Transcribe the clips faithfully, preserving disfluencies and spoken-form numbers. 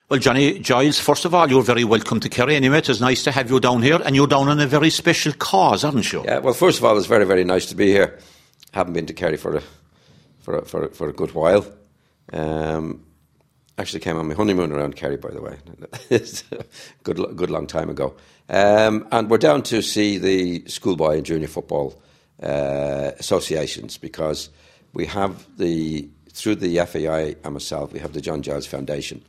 Well, Johnny Giles, first of all, you're very welcome to Kerry anyway. It is nice to have you down here, and you're down on a very special cause, aren't you? Yeah, well, first of all, it's very, very nice to be here. Haven't been to Kerry for a, for a, for a, for a good while. Um, actually came on my honeymoon around Kerry, by the way. It's a good, good long time ago. Um, and we're down to see the schoolboy and junior football uh, associations, because we have the, through the F A I and myself, we have the John Giles Foundation.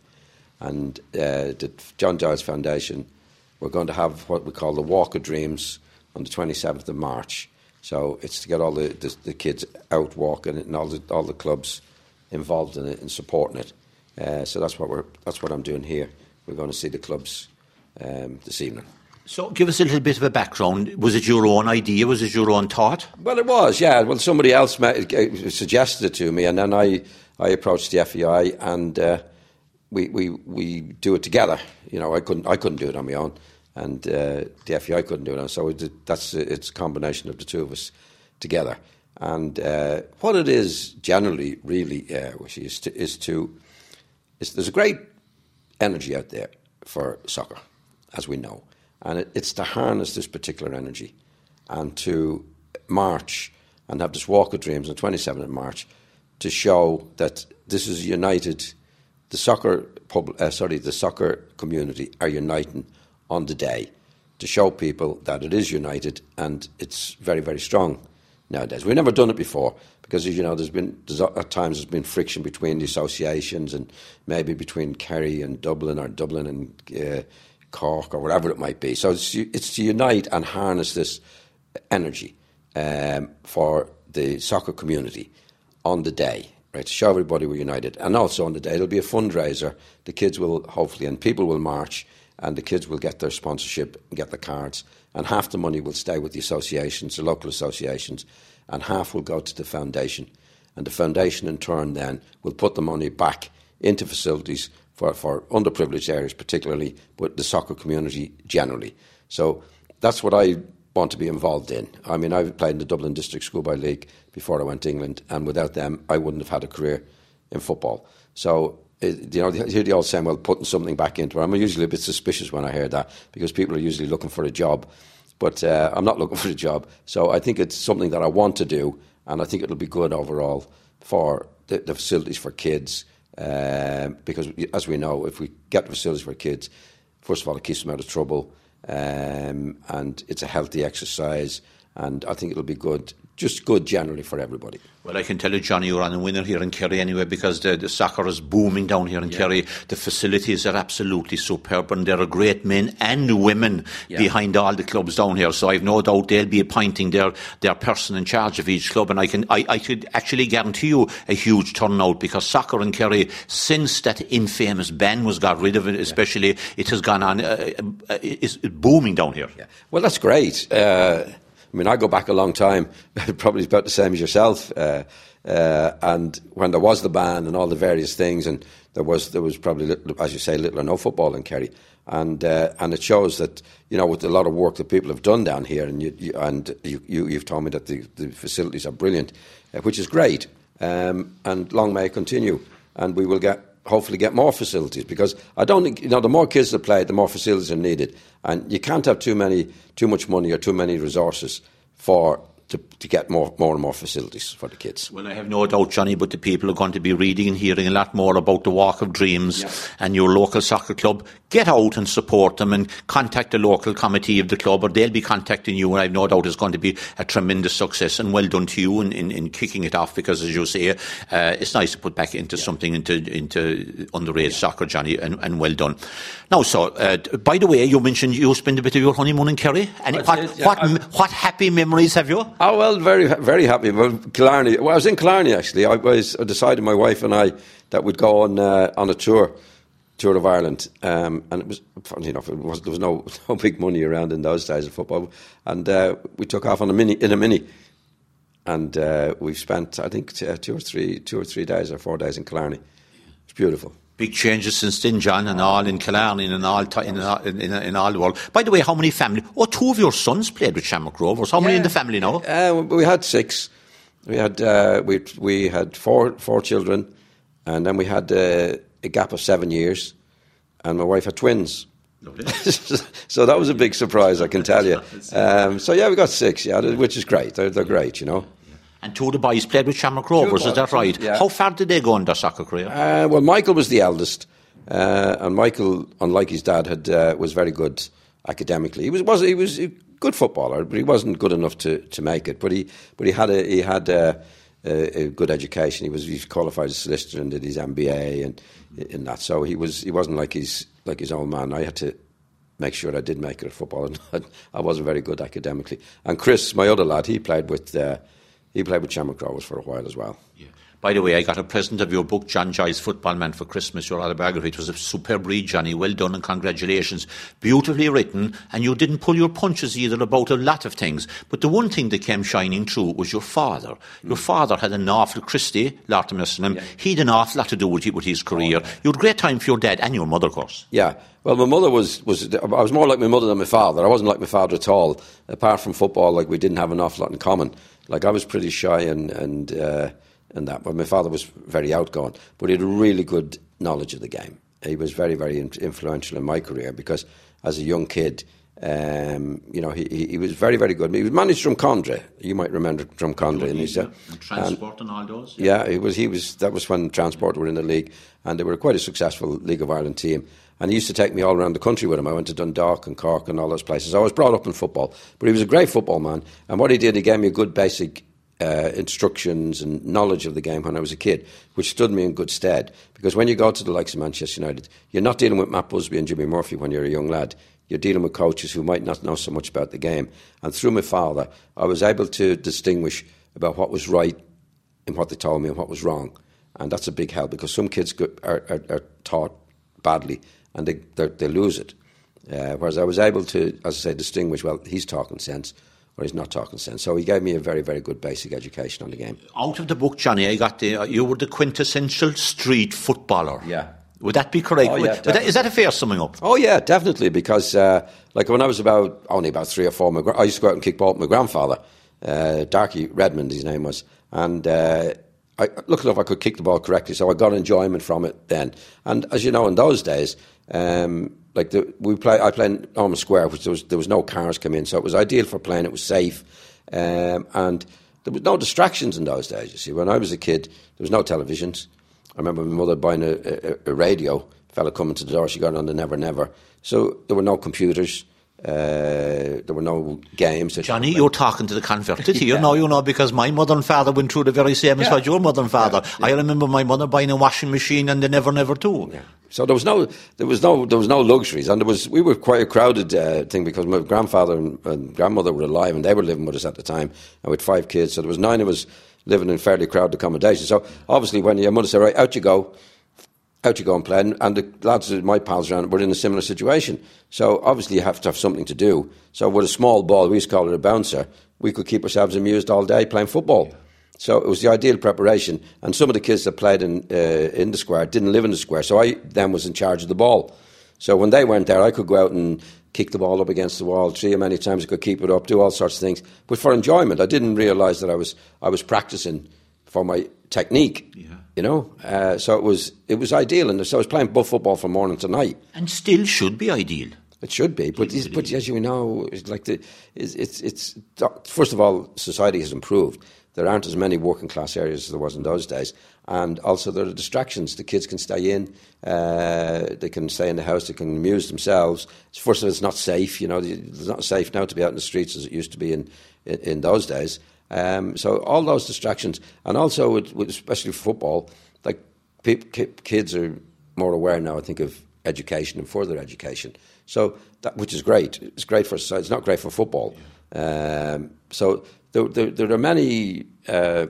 And uh, the John Giles Foundation, we're going to have what we call the Walk of Dreams on the twenty-seventh of March. So it's to get all the, the, the kids out walking and all the all the clubs involved in it and supporting it. Uh, so that's what we're that's what I'm doing here. We're going to see the clubs um, this evening. So give us a little bit of a background. Was it your own idea? Was it your own thought? Well, it was, yeah. Well, somebody else met, suggested it to me, and then I, I approached the F E I, and uh, we, we we do it together. You know, I couldn't I couldn't do it on my own, and uh, the F E I couldn't do it on. So it, that's it's a combination of the two of us together. And uh, what it is generally, really, uh, which is to, is to is there's a great energy out there for soccer, as we know. And it, it's to harness this particular energy and to march and have this Walk of Dreams on the twenty-seventh of March to show that this is united. The soccer pub, uh, sorry, the soccer community are uniting on the day to show people that it is united, and it's very, very strong nowadays. We've never done it before because, as you know, there's been there's, at times there's been friction between the associations and maybe between Kerry and Dublin or Dublin and uh, Cork or whatever it might be. So it's, it's to unite and harness this energy um, for the soccer community on the day, right, to show everybody we're united. And also on the day, it'll be a fundraiser. The kids will, hopefully, and people will march, and the kids will get their sponsorship and get the cards. And half the money will stay with the associations, the local associations, and half will go to the foundation. And the foundation, in turn, then, will put the money back into facilities for, for underprivileged areas particularly, but the soccer community generally. So that's what I want to be involved in. I mean, I played in the Dublin District Schoolboy League before I went to England, and without them, I wouldn't have had a career in football. So, it, you know, you hear the old saying, well, putting something back into it. I'm usually a bit suspicious when I hear that, because people are usually looking for a job. But uh, I'm not looking for a job. So I think it's something that I want to do, and I think it'll be good overall for the, the facilities for kids. Uh, because, as we know, if we get the facilities for kids, first of all, it keeps them out of trouble. Um, and it's a healthy exercise, and I think it'll be good, just good generally for everybody. Well, I can tell you, Johnny, you're on a winner here in Kerry anyway, because the, the soccer is booming down here in yeah. Kerry. The facilities are absolutely superb, and there are great men and women yeah. behind all the clubs down here. So I've no doubt they'll be appointing their, their person in charge of each club, and I can I, I could actually guarantee you a huge turnout, because soccer in Kerry, since that infamous ban was got rid of it, especially, yeah. it has gone on, uh, uh, it's booming down here. Yeah. Well, that's great. Uh, I mean, I go back a long time, probably about the same as yourself. Uh, uh, and when there was the ban and all the various things, and there was there was probably, little, as you say, little or no football in Kerry, and uh, and it shows that, you know, with a lot of work that people have done down here, and you, you and you, you you've told me that the, the facilities are brilliant, uh, which is great, um, and long may it continue, and we will get. Hopefully get more facilities, because I don't think, you know, the more kids that play, the more facilities are needed, and you can't have too many, too much money or too many resources for to, to get more, more and more facilities for the kids. Well, I have no doubt, Johnny, but the people are going to be reading and hearing a lot more about the Walk of Dreams yeah. and your local soccer club. Get out and support them, and contact the local committee of the club, or they'll be contacting you, and I have no doubt it's going to be a tremendous success, and well done to you in, in, in kicking it off, because, as you say, uh, it's nice to put back into yeah. something, into into underage yeah. soccer, Johnny, and, and well done. Now, so, uh, by the way, you mentioned you spent a bit of your honeymoon in Kerry, and what, did, yeah, what, what happy memories have you? Oh, well, very, very happy. Well, Killarney, well, I was in Killarney, actually. I, was, I decided, my wife and I, that we'd go on uh, on a tour, tour of Ireland, um, and it was, funny enough, it was, there was no, no big money around in those days of football, and uh, we took off on a mini, in a mini, and uh, we've spent, I think, t- uh, two or three, two or three days or four days in Killarney. It's beautiful. Big changes since then, John, and all in Killarney and all t- in, in, in, in all the world. By the way, how many family? Oh, two of your sons played with Shamrock Rovers. How yeah. many in the family now? Uh, we had six. We had uh, we we had four four children, and then we had uh, a gap of seven years, and my wife had twins. So that was a big surprise, I can tell you. Um, so yeah, we got six, yeah, which is great. They're, they're great, you know. And two of the boys played with Shamrock Rovers, is that right? Yeah. How far did they go in their soccer career? Uh, well, Michael was the eldest, uh, and Michael, unlike his dad, had uh, was very good academically. He was was he was a good footballer, but he wasn't good enough to, to make it. But he but he had a he had a, a, a good education. He was he was qualified as a solicitor and did his M B A and in that. So he was he wasn't like his like his own man. I had to make sure I did make it at football, and I wasn't very good academically. And Chris, my other lad, he played with. Uh, He played with Shamrock Rovers for a while as well. Yeah. By the way, I got a present of your book, John Joy's Football Man, for Christmas, your autobiography. It was a superb read, Johnny. Well done and congratulations. Beautifully written, and you didn't pull your punches either about a lot of things. But the one thing that came shining through was your father. Your mm. father had an awful, Christy, Lord Muslim, yeah. He had an awful lot to do with, with his career. Oh, yeah. You had great time for your dad and your mother, of course. Yeah. Well, my mother was, was... I was more like my mother than my father. I wasn't like my father at all. Apart from football, like we didn't have an awful lot in common. Like I was pretty shy and and uh, and that, but my father was very outgoing. But he had a really good knowledge of the game. He was very very influential in my career because as a young kid, um, you know, he he was very very good. He was managed Drumcondra. You might remember Drumcondra, and he's uh, and Transport and, and all those. Yeah. yeah, he was. He was. That was when Transport were in the league, and they were quite a successful League of Ireland team. And he used to take me all around the country with him. I went to Dundalk and Cork and all those places. I was brought up in football. But he was a great football man. And what he did, he gave me a good basic uh, instructions and knowledge of the game when I was a kid, which stood me in good stead. Because when you go to the likes of Manchester United, you're not dealing with Matt Busby and Jimmy Murphy when you're a young lad. You're dealing with coaches who might not know so much about the game. And through my father, I was able to distinguish about what was right in what they told me and what was wrong. And that's a big help because some kids go, are, are, are taught badly and they they lose it. Uh, whereas I was able to, as I say, distinguish, well, he's talking sense or he's not talking sense. So he gave me a very, very good basic education on the game. Out of the book, Johnny, I got the, you were the quintessential street footballer. Yeah. Would that be correct? Oh, yeah, that, is that a fair summing up? Oh, yeah, definitely. Because, uh, like, when I was about, only about three or four, my, I used to go out and kick ball with my grandfather, uh, Darky Redmond, his name was. And uh, I, lucky enough, I could kick the ball correctly, so I got enjoyment from it then. And as you know, in those days, um, like the, we play, I played in Norman Square, which there was, there was no cars come in, so it was ideal for playing. It was safe, um, and there was no distractions in those days. You see, when I was a kid, there was no televisions. I remember my mother buying a, a, a radio. A fella coming to the door, she got on the Never Never. So there were no computers. Uh, there were no games. Johnny, you're talking to the converted here. yeah. No, you know, because my mother and father went through the very same yeah. as what your mother and father. Yeah. Yeah. I remember my mother buying a washing machine and the Never Never too. Yeah. So there was no, there was no, there was no luxuries, and there was. We were quite a crowded uh, thing because my grandfather and, and grandmother were alive, and they were living with us at the time, and with five kids. So there was nine of us living in fairly crowded accommodation. So obviously, when your mother said, "Right, out you go." Out you go and play, and the lads, my pals around, were in a similar situation. So obviously you have to have something to do. So with a small ball, we used to call it a bouncer, we could keep ourselves amused all day playing football. Yeah. So it was the ideal preparation. And some of the kids that played in uh, in the square didn't live in the square, so I then was in charge of the ball. So when they weren't there, I could go out and kick the ball up against the wall three or many times. I could keep it up, do all sorts of things, but for enjoyment. I didn't realise that I was I was practising for my technique. Yeah. You know, uh, so it was it was ideal, and so I was playing buff football from morning to night. And still should be ideal. It should be, but it's, but as you know, it's like the it's, it's it's first of all, society has improved. There aren't as many working class areas as there was in those days, and also there are distractions. The kids can stay in, uh, they can stay in the house, they can amuse themselves. First of all, it's not safe. You know, it's not safe now to be out in the streets as it used to be in in, in those days. Um, so all those distractions, and also with, with especially football, like pe- kids are more aware now, I think, of education and further education. So that, which is great. It's great for society. It's not great for football. Yeah. Um, so there, there, there are many uh,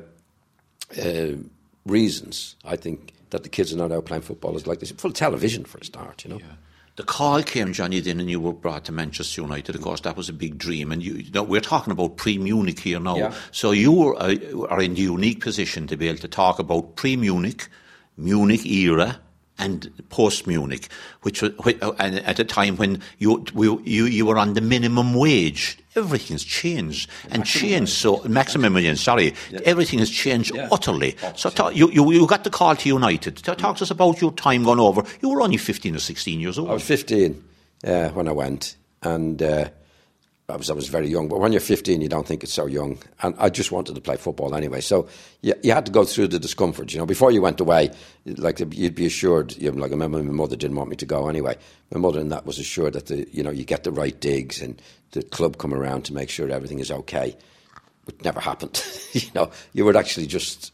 uh, reasons, I think, that the kids are not out playing football is like this. Full television for a start, you know. Yeah. The call came, Johnny, then, and you were brought to Manchester United. Of course, that was a big dream. And you, you know, we're talking about pre-Munich here now. Yeah. So you are, uh, are in the unique position to be able to talk about pre-Munich, Munich era, and post Munich, which was and at a time when you you you were on the minimum wage. Everything's changed and maximum changed. Wage. So maximum wage. Sorry, yeah. Everything has changed yeah. utterly. Oh, so ta- you, you you got the call to United. Talk mm. to us about your time gone over. You were only fifteen or sixteen years old. I was fifteen uh, when I went, and uh, I was I was very young. But when you're fifteen, you don't think it's so young. And I just wanted to play football anyway. So you, you had to go through the discomfort. You know, before you went away, like you'd be assured. You know, like I remember my mother didn't want me to go anyway. My mother and that was assured that the you know you get the right digs and the club come around to make sure everything is okay. It never happened. you know, you were actually just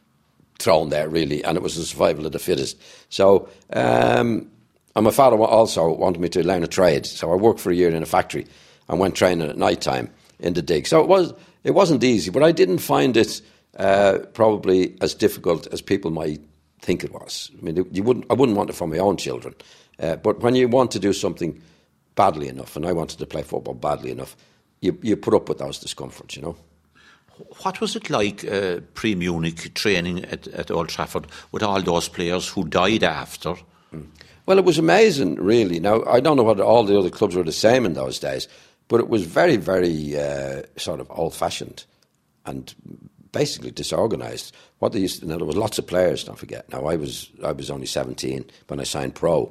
thrown there really, and it was the survival of the fittest. So. Um, And my father also wanted me to learn a trade, so I worked for a year in a factory and went training at night time in the dig. So it was it wasn't easy, but I didn't find it uh, probably as difficult as people might think it was. I mean, you wouldn't I wouldn't want it for my own children, uh, but when you want to do something badly enough, and I wanted to play football badly enough, you you put up with those discomforts, you know. What was it like uh, pre-Munich training at, at Old Trafford with all those players who died after? Mm. Well, it was amazing, really. Now, I don't know whether all the other clubs were the same in those days, but it was very, very uh, sort of old-fashioned and basically disorganised. What they used to, now, there was lots of players, don't forget. Now, I was I was only seventeen when I signed pro,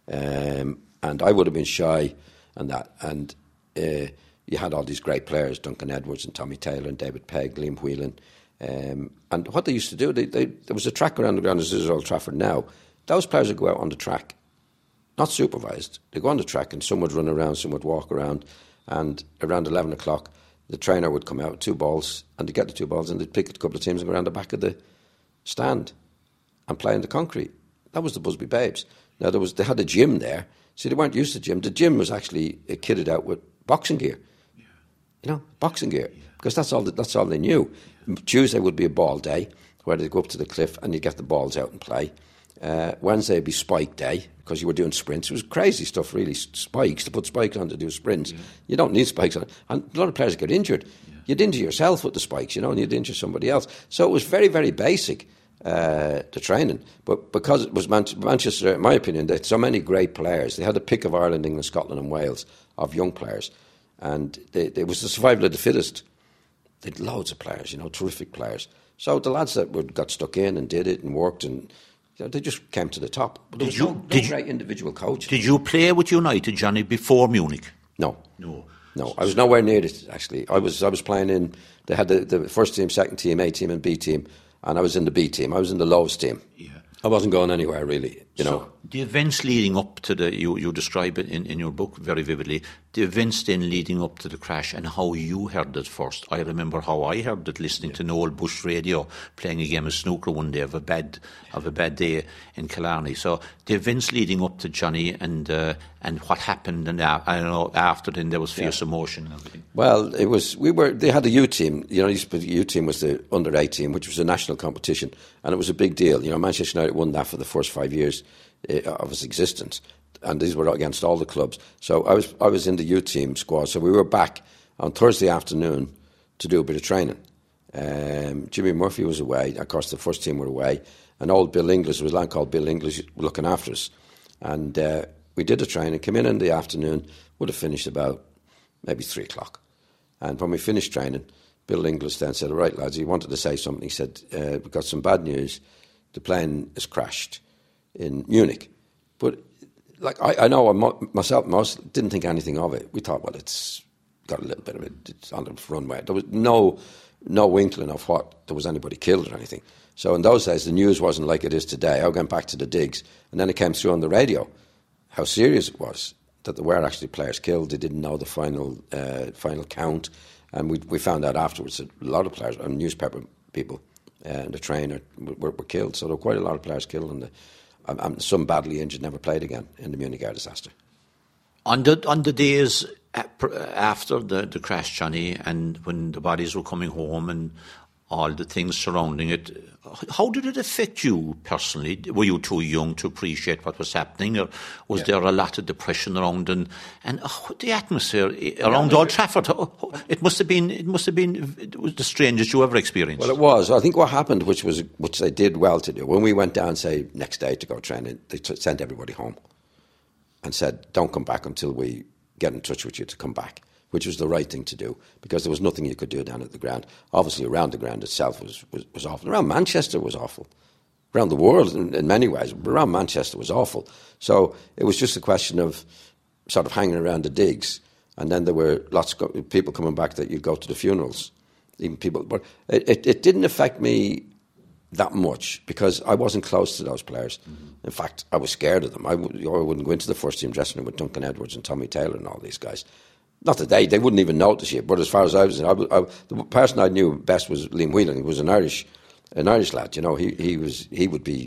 um, and I would have been shy and that. And uh, you had all these great players, Duncan Edwards and Tommy Taylor and David Pegg, Liam Whelan. Um, and what they used to do, they, they, there was a track around the ground as is Old Trafford now. Those players would go out on the track, not supervised. They go on the track and some would run around, some would walk around, and around eleven o'clock the trainer would come out with two balls, and they'd get the two balls and they'd pick a couple of teams and go around the back of the stand and play in the concrete. That was the Busby Babes. Now there was they had a gym there. See, they weren't used to gym. The gym was actually kitted out with boxing gear. Yeah. You know, boxing gear. Yeah. Because that's all the, that's all they knew. Yeah. Tuesday would be a ball day where they'd go up to the cliff and you'd get the balls out and play. Uh, Wednesday would be spike day because you were doing sprints. It was crazy stuff, really. Spikes, to put spikes on to do sprints. Yeah. You don't need spikes on it. And a lot of players get injured. Yeah. You'd injure yourself with the spikes, you know, and you'd injure somebody else. So it was very, very basic, uh, the training. But because it was Man- Manchester, in my opinion, they had so many great players. They had a pick of Ireland, England, Scotland and Wales of young players. And they, it was the survival of the fittest. They had loads of players, you know, terrific players. So the lads that were, got stuck in and did it and worked and... They just came to the top. But there was you, no, no did great individual coach. Did you play with United, Johnny, before Munich? No. No. No, I was nowhere near it, actually. I was I was playing in... They had the, the first team, second team, A team and B team, and I was in the B team. I was in the lowest team. Yeah. I wasn't going anywhere, really, you so know. The events leading up to the... You, you describe it in, in your book very vividly. The events then leading up to the crash and how you heard it first. I remember how I heard it listening yeah. to Noel Bush radio, playing a game of snooker one day of a bad of a bad day in Killarney. So the events leading up to Johnny and uh, and what happened, and uh, I don't know, after then there was fierce yeah. emotion and everything. Well, it was, we were, they had a U team, you know, the U team was the under eighteen, which was a national competition, and it was a big deal. You know, Manchester United won that for the first five years of its existence. And these were against all the clubs. So I was I was in the U team squad. So we were back on Thursday afternoon to do a bit of training. Um, Jimmy Murphy was away. Of course, the first team were away. And old Bill English, there was a lad called Bill English looking after us. And uh, we did the training, came in in the afternoon, would have finished about maybe three o'clock. And when we finished training, Bill English then said, all right, lads, he wanted to say something. He said, uh, we've got some bad news. The plane has crashed in Munich. But... Like I, I know I, myself, most didn't think anything of it. We thought, well, it's got a little bit of it. It's on the runway. There was no, no inkling of what there was anybody killed or anything. So in those days, the news wasn't like it is today. I went back to the digs, and then it came through on the radio how serious it was that there were actually players killed. They didn't know the final, uh, final count, and we we found out afterwards that a lot of players and newspaper people uh, and the trainer were, were killed. So there were quite a lot of players killed in the. Um, some badly injured never played again in the Munich air disaster. On the, on the days after the, the crash, Johnny, and when the bodies were coming home and all the things surrounding it. How did it affect you personally? Were you too young to appreciate what was happening, or was yeah. there a lot of depression around, and and oh, the atmosphere around yeah, Old Trafford? It must have been. It must have been it was the strangest you ever experienced. Well, it was. I think what happened, which was which they did well to do, when we went down, say next day to go training, they t- sent everybody home and said, "Don't come back until we get in touch with you to come back." Which was the right thing to do, because there was nothing you could do down at the ground. Obviously, around the ground itself was, was, was awful. Around Manchester was awful. Around the world, in, in many ways, but around Manchester was awful. So it was just a question of sort of hanging around the digs. And then there were lots of people coming back that you'd go to the funerals. Even people, but it, it, it didn't affect me that much because I wasn't close to those players. Mm-hmm. In fact, I was scared of them. I, w- I wouldn't go into the first team dressing room with Duncan Edwards and Tommy Taylor and all these guys. Not that they, they wouldn't even notice you, but as far as I was, I, I, the person I knew best was Liam Whelan. He was an Irish, an Irish lad. You know, he he was he would be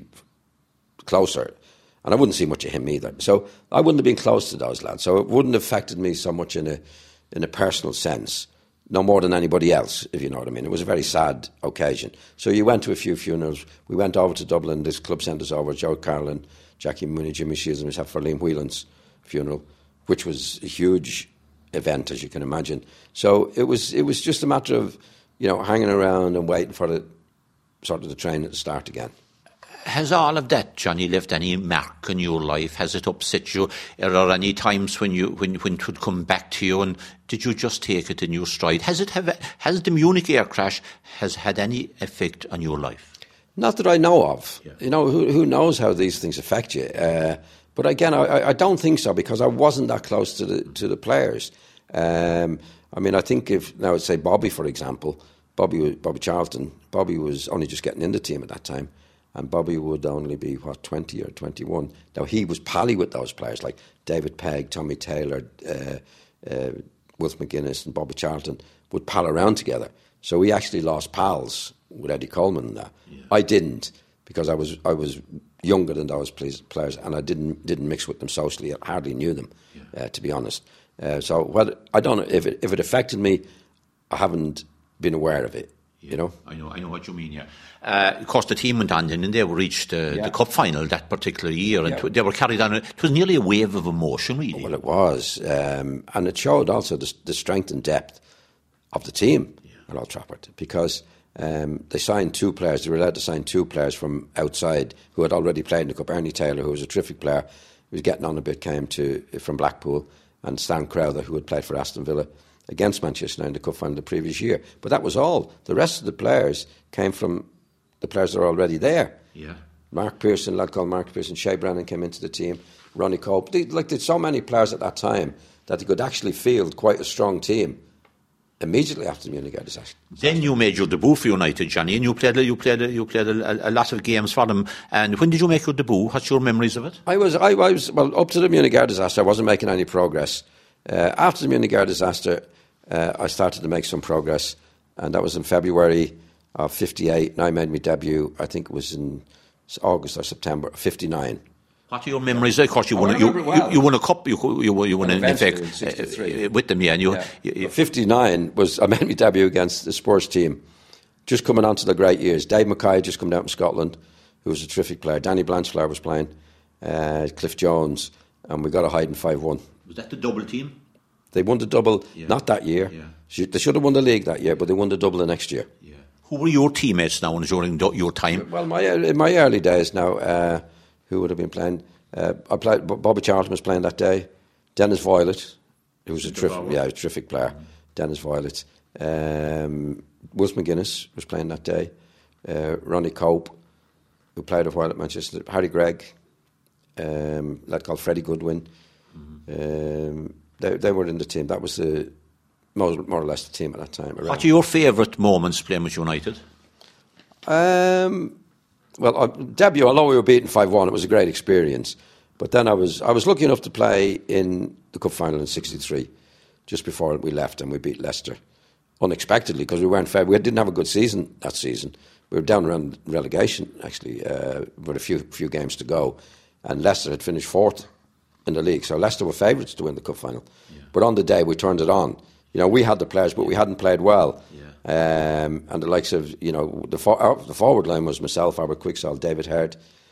closer, and I wouldn't see much of him either. So I wouldn't have been close to those lads. So it wouldn't have affected me so much in a in a personal sense, no more than anybody else, if you know what I mean. It was a very sad occasion. So you went to a few funerals. We went over to Dublin. This club sent us over. Joe Carlin, Jackie Mooney, Jimmy Shields, and myself for Liam Whelan's funeral, which was a huge event, as you can imagine. So it was it was just a matter of, you know, hanging around and waiting for the sort of the training to start again. Has all of that, Johnny, left any mark in your life? Has it upset you? Are there any times when you when, when it would come back to you, and did you just take it in your stride? Has it have has the Munich air crash has had any effect on your life? Not that I know of. Yeah. You know, who who knows how these things affect you? Uh, But again, I, I don't think so, because I wasn't that close to the to the players. Um, I mean, I think if now I'd say Bobby, for example, Bobby Bobby Charlton, Bobby was only just getting in the team at that time, and Bobby would only be what twenty or twenty-one. Now he was pally with those players like David Pegg, Tommy Taylor, uh, uh, Wilf McGuinness, and Bobby Charlton would pal around together. So we actually lost pals with Eddie Coleman and that. Yeah. I didn't, because I was I was. younger than those players, and I didn't didn't mix with them socially. I hardly knew them, yeah. uh, to be honest. Uh, so whether, I don't know if it if it affected me. I haven't been aware of it. Yeah, you know, I know, I know what you mean. Yeah, uh, of course, the team went on, and they reached uh, yeah. the cup final that particular year, and yeah. they were carried on. It was nearly a wave of emotion, really. Well, it was, um, and it showed also the, the strength and depth of the team yeah. at Old Trafford, because. Um, they signed two players. They were allowed to sign two players from outside who had already played in the cup. Ernie Taylor, who was a terrific player, who was getting on a bit, came to from Blackpool, and Stan Crowther, who had played for Aston Villa against Manchester United in the cup final the previous year. But that was all. The rest of the players came from the players that are already there. Yeah. Mark Pearson, a lad called Mark Pearson, Shea Brennan came into the team, Ronnie Cope. They, like, there's so many players at that time that they could actually field quite a strong team immediately after the Munich disaster. Then you made your debut for United, Johnny, and you played you played you played a, a lot of games for them. And when did you make your debut? What's your memories of it? I was I, I was well up to the Munich disaster. I wasn't making any progress. Uh, after the Munich disaster, uh, I started to make some progress, and that was in February of fifty-eight. And I made my debut. I think it was in August or September of fifty-nine. What are your memories? Of course, you won. You, well. you, you won a cup. You you, you won an effect uh, with them, yeah. And you, yeah. you, you fifty-nine was I made my debut against the Spurs team, just coming on to the great years. Dave Mackay had just come down from Scotland, who was a terrific player. Danny Blanchflower was playing, uh, Cliff Jones, and we got a hiding five one. Was that the double team? They won the double, yeah. Not that year. Yeah. They should have won the league that year, but they won the double the next year. Yeah. Who were your teammates now during your time? Well, my in my early days now. Uh, Who would have been playing? Uh, I played. Bobby Charlton was playing that day. Dennis Violet, who was a terrific, yeah, a terrific player. Mm. Dennis Violet. Um, Wilf McGuinness was playing that day. Uh, Ronnie Cope, who played a while at Manchester. Harry Gregg, um, a lad called Freddie Goodwin. Mm-hmm. Um, they, they were in the team. That was the more, more or less the team at that time. Around. What are your favourite moments playing with United? Um. Well, uh, debut, although we were beaten five one, it was a great experience. But then I was I was lucky enough to play in the cup final in sixty-three, just before we left, and we beat Leicester unexpectedly because we weren't fair. We didn't have a good season that season. We were down around relegation actually, uh, with a few few games to go, and Leicester had finished fourth in the league. So Leicester were favourites to win the cup final. Yeah. But on the day we turned it on. You know, we had the players, but we hadn't played well. Yeah. Um, and the likes of, you know, the, for, uh, the forward line was myself, Albert Quicksall, David Herd,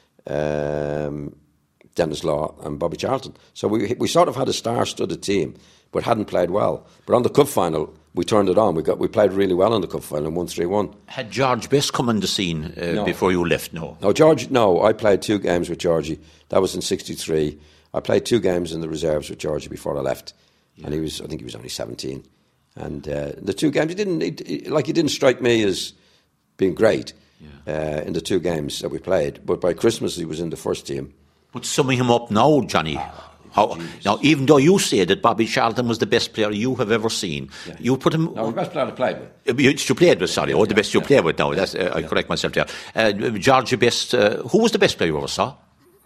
um, Dennis Law and Bobby Charlton. So we we sort of had a star-studded team, but hadn't played well. But on the cup final, we turned it on. We got we played really well in the cup final and won three one. Had George Best come on the scene uh, no. before you left? No. No, George. No, I played two games with Georgie. That was in sixty-three. I played two games in the reserves with Georgie before I left, yeah. and he was. I think he was only seventeen. And uh, the two games, he didn't he, he, like he didn't strike me as being great yeah. uh, in the two games that we played. But by Christmas, he was in the first team. But summing him up now, Johnny. How, now, even though you say that Bobby Charlton was the best player you have ever seen, yeah. you put him. No, the best player I played with. You, you played with, sorry. Oh, yeah, the best you yeah. played with. No, that's, uh, I yeah. correct myself there. Uh, George Best. Uh, who was the best player you ever saw?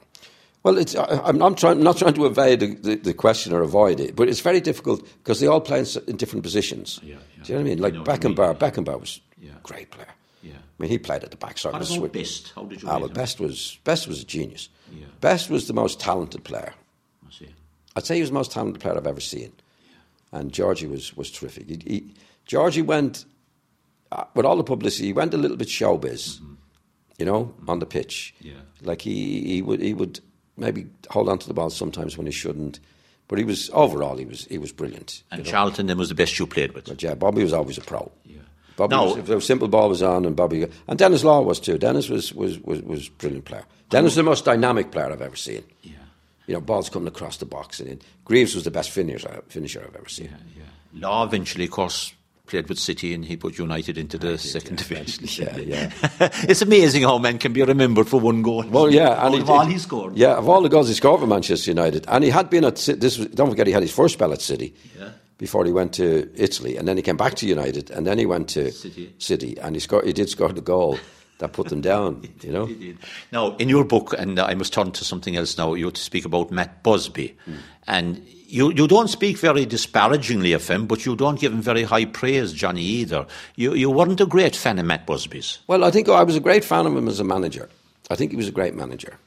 Well, it's, I, I'm, I'm trying, not trying to evade the, the, the question or avoid it, but it's very difficult because they all play in, in different positions. Yeah, yeah. Do you know what I mean? Like Beckenbauer. Beckenbauer was yeah. a great player. Yeah. I mean, he played at the back. What about Best? How did you? Ah, well, Best was Best was a genius. Yeah. Best was the most talented player. I see. I'd say he was the most talented player I've ever seen. Yeah. And Georgie was was terrific. He, he, Georgie went uh, with all the publicity. He went a little bit showbiz, mm-hmm. you know, mm-hmm. on the pitch. Yeah. Like he he would he would. maybe hold on to the ball sometimes when he shouldn't. But he was, overall, he was he was brilliant. And you know? Charlton then was the best you played with. But yeah, Bobby was always a pro. Yeah. Bobby no. was, if the simple ball was on and Bobby... And Dennis Law was too. Dennis was was, was, was a brilliant player. Dennis was the most dynamic player I've ever seen. Yeah. You know, balls coming across the box. And in. Greaves was the best finisher, finisher I've ever seen. Yeah, yeah. Law eventually, of course, played with City and he put United into the did, second yeah, division. Yeah, yeah. It's amazing how men can be remembered for one goal. Well, yeah, and of he, all he scored. Yeah, of all the goals he scored for Manchester United, and he had been at this. Was, don't forget, he had his first spell at City yeah. before he went to Italy, and then he came back to United, and then he went to City, City and he scored. He did score the goal that put them down. You know. Now, in your book, and I must turn to something else now. You to speak about Matt Busby, mm. and. You you don't speak very disparagingly of him, but you don't give him very high praise, Johnny, either. You you weren't a great fan of Matt Busby's. Well, I think I was a great fan of him as a manager. I think he was a great manager.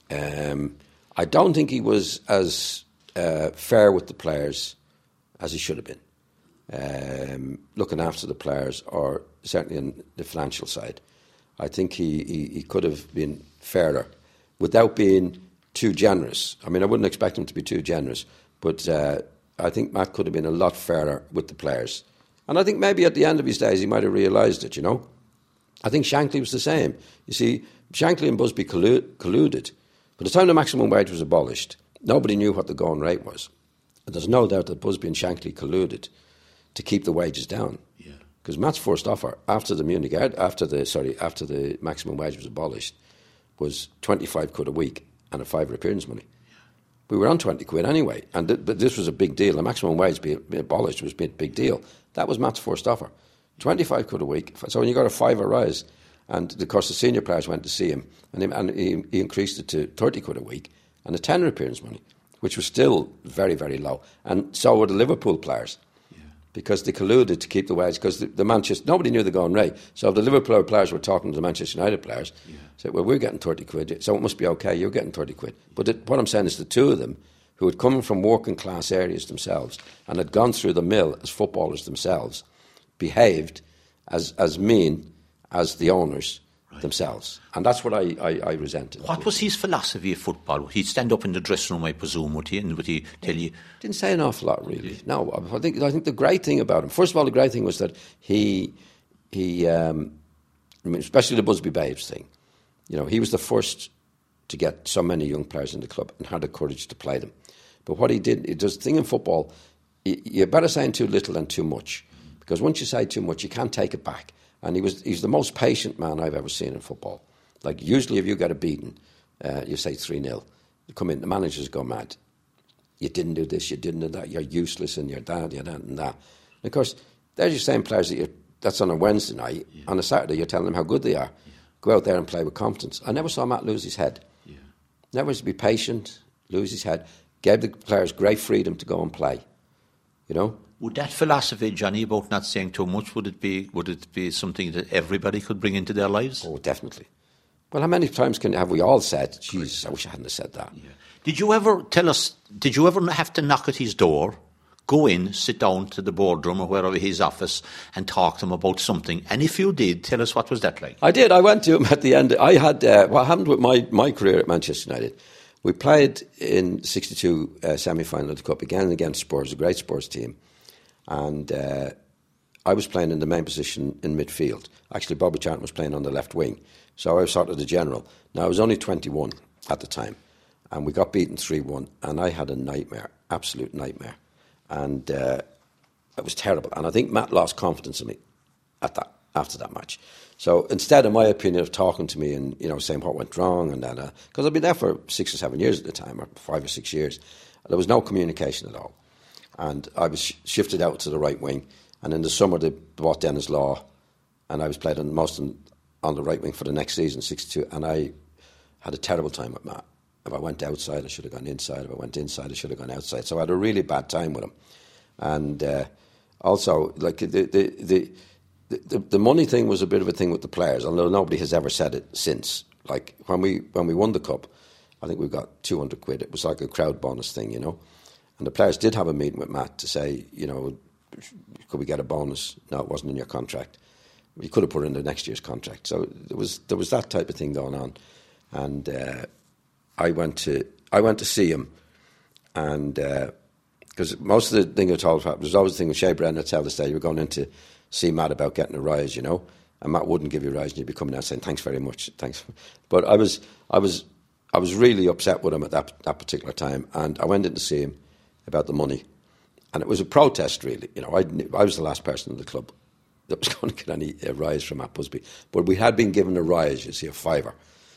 Um, I don't think he was as uh, fair with the players as he should have been, um, looking after the players, or certainly on the financial side. I think he, he, he could have been fairer without being too generous. I mean, I wouldn't expect him to be too generous. But uh, I think Matt could have been a lot fairer with the players. And I think maybe at the end of his days he might have realised it, you know. I think Shankly was the same. You see, Shankly and Busby collu- colluded. By the time the maximum wage was abolished, nobody knew what the going rate was. And there's no doubt that Busby and Shankly colluded to keep the wages down. Because yeah. Matt's first offer after the Munich, after the sorry, after the maximum wage was abolished, was twenty-five quid a week and a fiver appearance money. We were on twenty quid anyway, and th- but this was a big deal. The maximum wage being abolished was a big deal. That was Matt's first offer, twenty-five quid a week. So when you got a fiver rise, and of course the senior players went to see him, and, he, and he, he increased it to thirty quid a week and a tenner appearance money, which was still very, very low. And so were the Liverpool players, yeah. because they colluded to keep the wage. Because the, the Manchester, nobody knew the going rate. So if the Liverpool players were talking to the Manchester United players, yeah. said, well, we're getting thirty quid, so it must be okay, you're getting thirty quid. But it, what I'm saying is the two of them, who had come from working class areas themselves and had gone through the mill as footballers themselves, behaved as, as mean as the owners right. themselves. And that's what I, I, I resented. What was his philosophy of football? Would he stand up in the dressing room, I presume, would he, and would he tell you? Didn't say an awful lot, really. No, I think I think the great thing about him, first of all, the great thing was that he, he um, I mean, especially the Busby Babes thing, you know, he was the first to get so many young players in the club and had the courage to play them. But what he did, it does the thing in football, you're better saying too little than too much. Because once you say too much, you can't take it back. And he was he's the most patient man I've ever seen in football. Like, usually if you get a beating, uh, you say three nil. You come in, the managers go mad. You didn't do this, you didn't do that, you're useless and you're that, you're that and that. And of course, there's your same players that you're, that's on a Wednesday night. Yeah. On a Saturday, you're telling them how good they are. Yeah. Go out there and play with confidence. I never saw Matt lose his head. Yeah. Never was to be patient, lose his head. Gave the players great freedom to go and play. You know? Would that philosophy, Johnny, about not saying too much, would it be would it be something that everybody could bring into their lives? Oh, definitely. Well, how many times can have we all said, Jesus, I wish I hadn't have said that. Yeah. Did you ever tell us, did you ever have to knock at his door? go in, sit down to the boardroom or wherever his office and talk to them about something? And if you did, tell us, what was that like? I did. I went to him at the end. I had, uh, what happened with my, my career at Manchester United, we played in sixty-two uh, semi-final of the Cup again against Spurs, a great Spurs team. And uh, I was playing in the main position in midfield. Actually, Bobby Charlton was playing on the left wing. So I was sort of the general. Now, I was only twenty-one at the time. And we got beaten three one. And I had a nightmare, absolute nightmare. And uh, it was terrible. And I think Matt lost confidence in me at that, after that match. So instead, in my opinion, of talking to me and, you know, saying what went wrong and then, because uh, I'd been there for six or seven years at the time, or five or six years, there was no communication at all. And I was sh- shifted out to the right wing. And in the summer, they bought Dennis Law, and I was played on most on, on the right wing for the next season, sixty-two. And I had a terrible time with Matt. If I went outside, I should have gone inside. If I went inside, I should have gone outside. So I had a really bad time with him. And uh, also, like the the, the the the money thing was a bit of a thing with the players, although nobody has ever said it since. Like when we when we won the cup, I think we got two hundred quid. It was like a crowd bonus thing, you know. And the players did have a meeting with Matt to say, you know, could we get a bonus? No, it wasn't in your contract. You could have put it in the next year's contract. So there was there was that type of thing going on, and uh, I went to I went to see him, and because uh, most of the thing I told him, there's always the thing with Shea Brennan at tell us that you were going in to see Matt about getting a rise, you know, and Matt wouldn't give you a rise, and you'd be coming out saying thanks very much, thanks. But I was I was I was really upset with him at that that particular time, and I went in to see him about the money. And it was a protest, really. You know, I, I was the last person in the club that was going to get any uh, rise from Matt Busby. But we had been given a rise, you see, a fiver.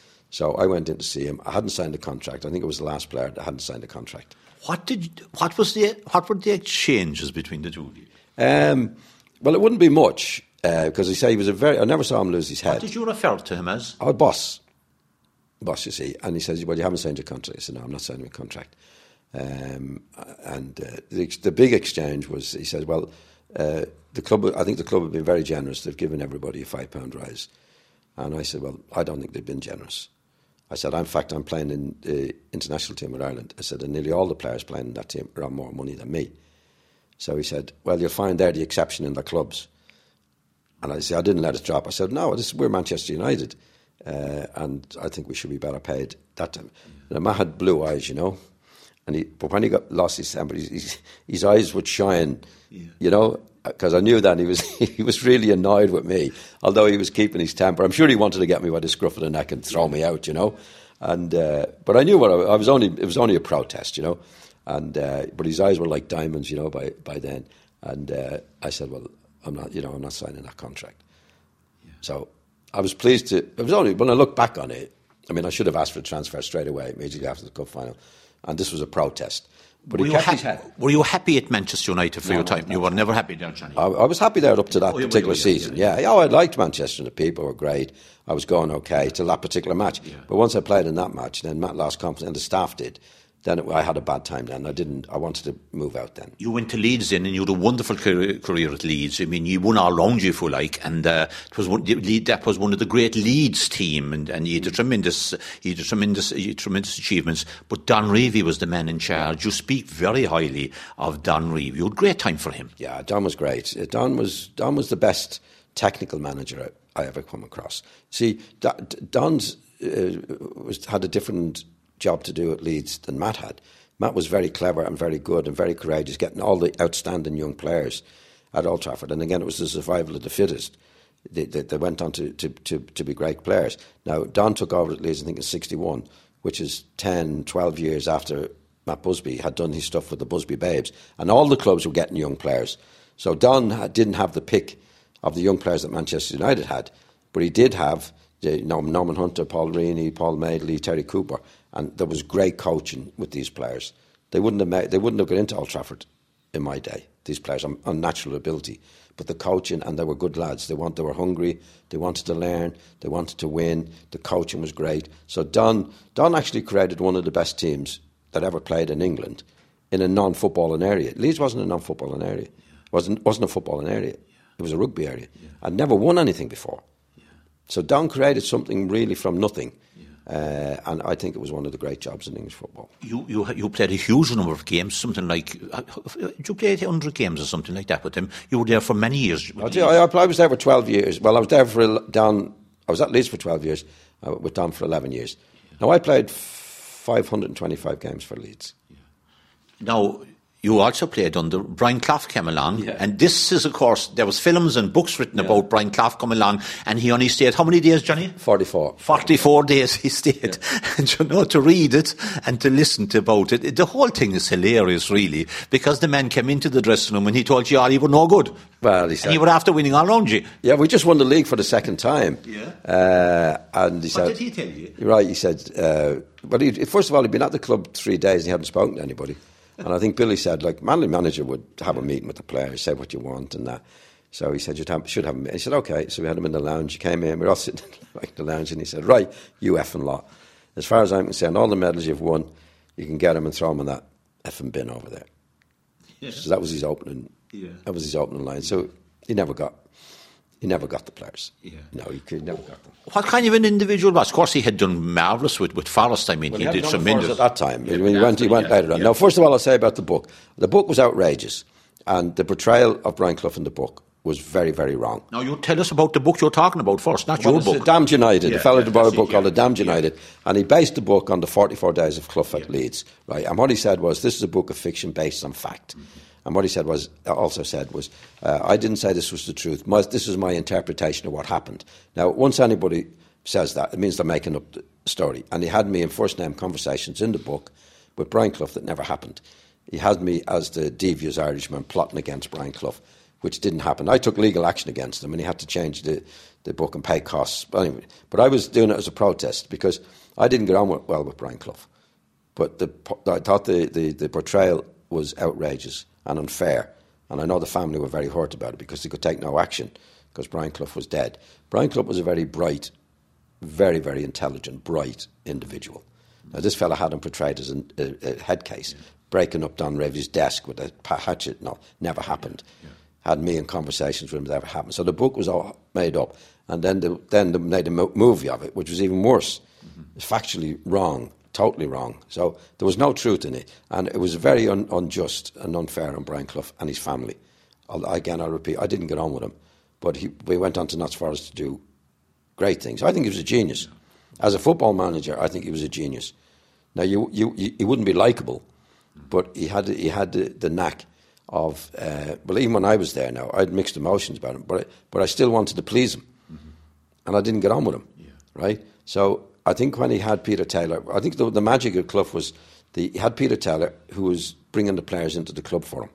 So I went in to see him. I hadn't signed a contract. I think it was the last player that hadn't signed a contract. What did? What was the? What were the exchanges between the two of you? Um, well, it wouldn't be much because uh, he said he was a very. I never saw him lose his head. What did you refer to him as? Oh, boss, boss. You see, and he says, "Well, you haven't signed your contract." I said, "No, I'm not signing a contract." Um, and uh, the, the big exchange was, he said, well, uh, the club, I think the club have been very generous. They've given everybody a five pound rise. And I said, well, I don't think they've been generous. I said, in fact, I'm playing in the international team with Ireland. I said, and nearly all the players playing in that team are on more money than me. So he said, well, you'll find they're the exception in the clubs. And I said, I didn't let it drop. I said, no, this, we're Manchester United. Uh, and I think we should be better paid that time. Now, Matt had blue eyes, you know. And he, but when he got lost his temper, his, his, his eyes would shine, yeah. You know, because I knew that he was he was really annoyed with me, although he was keeping his temper. I'm sure he wanted to get me by the scruff of the neck and throw me out, you know. And uh, but I knew what I, I was only. It was only a protest, you know. And uh, but his eyes were like diamonds, you know, by by then. And uh, I said, well, I'm not, you know, I'm not signing that contract. Yeah. So I was pleased to. It was only when I look back on it. I mean, I should have asked for a transfer straight away, immediately after the cup final. And this was a protest. But were, he you kept ha- his head. Were you happy at Manchester United for no, your time? No, you no. were never happy there, Johnny? I, I was happy there up to that oh, yeah, particular yeah, season, yeah, yeah. yeah. Oh, I liked Manchester and the people were great. I was going okay till that particular match. Yeah. But once I played in that match, then Matt lost confidence, and the staff did. Then it, I had a bad time then. I didn't. I wanted to move out then. You went to Leeds then, and you had a wonderful career, career at Leeds. I mean, you won all round you, if you like, and uh, it was one, that was one of the great Leeds team, and, and you had a tremendous, you had a tremendous, you had tremendous achievements. But Don Revie was the man in charge. You speak very highly of Don Revie. You had a great time for him. Yeah, Don was great. Don was Don was the best technical manager I, I ever come across. See, Don's uh, was had a different job to do at Leeds than Matt had. Matt was very clever and very good and very courageous, getting all the outstanding young players at Old Trafford. And again, it was the survival of the fittest. They, they, they went on to, to, to, to be great players. Now, Don took over at Leeds, I think, in sixty-one, which is ten, twelve years after Matt Busby had done his stuff with the Busby Babes. And all the clubs were getting young players. So Don had, didn't have the pick of the young players that Manchester United had, but he did have you know, Norman Hunter, Paul Reaney, Paul Madeley, Terry Cooper. And there was great coaching with these players. They wouldn't have made, they wouldn't have got into Old Trafford in my day. These players on, on natural ability, but the coaching, and they were good lads. They want, they were hungry. They wanted to learn. They wanted to win. The coaching was great. So Don, Don actually created one of the best teams that ever played in England in a non-footballing area. Leeds wasn't a non-footballing area. It wasn't wasn't a footballing area. It was a rugby area. Yeah. I'd never won anything before. Yeah. So Don created something really from nothing. Uh, and I think it was one of the great jobs in English football. You you you played a huge number of games, something like, uh, did you play one hundred games or something like that with him? You were there for many years. I, you, I, I was there for twelve years. Well, I was there for Don. I was at Leeds for twelve years, uh, with Don for eleven years. Yeah. Now, I played five hundred twenty-five games for Leeds. Yeah. Now, you also played under Brian Clough came along, yeah. and this is, of course, there was films and books written yeah. about Brian Clough coming along, and he only stayed, how many days, Johnny? forty-four. forty-four days he stayed. Yeah. And you know, to read it and to listen to about it, the whole thing is hilarious, really, because the man came into the dressing room and he told you all you were no good. Well, he said, and you were after winning all round you. Yeah, we just won the league for the second time. Yeah. Uh, and he what said, did he tell you? Right, he said, uh, but he, first of all, he'd been at the club three days and he hadn't spoken to anybody. And I think Billy said, like, Manly manager would have a meeting with the players, say what you want and that. So he said, you should have a meeting. He said, OK. So we had him in the lounge. He came in, we were all sitting in the lounge, and he said, right, you effing lot. As far as I'm concerned, all the medals you've won, you can get them and throw them in that effing bin over there. Yeah. So that was his opening. Yeah. That was his opening line. So he never got, he never got the players. Yeah. No, he, he never got them. What kind of an individual was? Of course, he had done marvellous with, with Forest. I mean, well, he, he did done tremendous at that time. Yeah, I mean, he went, he went yeah, later on. Yeah. Now, first of all, I'll say about the book. The book was outrageous, and the portrayal of Brian Clough in the book was very, very wrong. Now, you tell us about the book you're talking about first, not well, your it's book. Damned United. Yeah, the fellow yeah, who wrote a book it, called yeah. The Damned United, yeah. and he based the book on the forty-four days of Clough at yeah. Leeds, right? And what he said was, this is a book of fiction based on fact. Mm-hmm. And what he said was, also said was, uh, I didn't say this was the truth. My, this was my interpretation of what happened. Now, once anybody says that, it means they're making up the story. And he had me in first-name conversations in the book with Brian Clough that never happened. He had me as the devious Irishman plotting against Brian Clough, which didn't happen. I took legal action against him, and he had to change the, the book and pay costs. But anyway, but I was doing it as a protest because I didn't get on with, well with Brian Clough. But the, I thought the, the, the portrayal was outrageous and unfair. And I know the family were very hurt about it because they could take no action because Brian Clough was dead. Brian Clough was a very bright, very, very intelligent, bright individual. Now, this fella had him portrayed as a, a, a head case, yeah. breaking up Don Ravy's desk with a hatchet. No, never happened. Yeah. Had me in conversations with him, never happened. So the book was all made up. And then, the, then they made a mo- movie of it, which was even worse. Mm-hmm. It's factually wrong. Totally wrong. So there was no truth in it. And it was very un- unjust and unfair on Brian Clough and his family. I'll, again, I'll repeat, I didn't get on with him. But he, we went on to Notts Forest to do great things. I think he was a genius. As a football manager, I think he was a genius. Now, you, you, you he wouldn't be likeable, but he had, he had the, the knack of... Uh, well, even when I was there now, I had mixed emotions about him, but I, but I still wanted to please him. Mm-hmm. And I didn't get on with him, yeah. right? So... I think when he had Peter Taylor, I think the, the magic of Clough was the, he had Peter Taylor who was bringing the players into the club for him.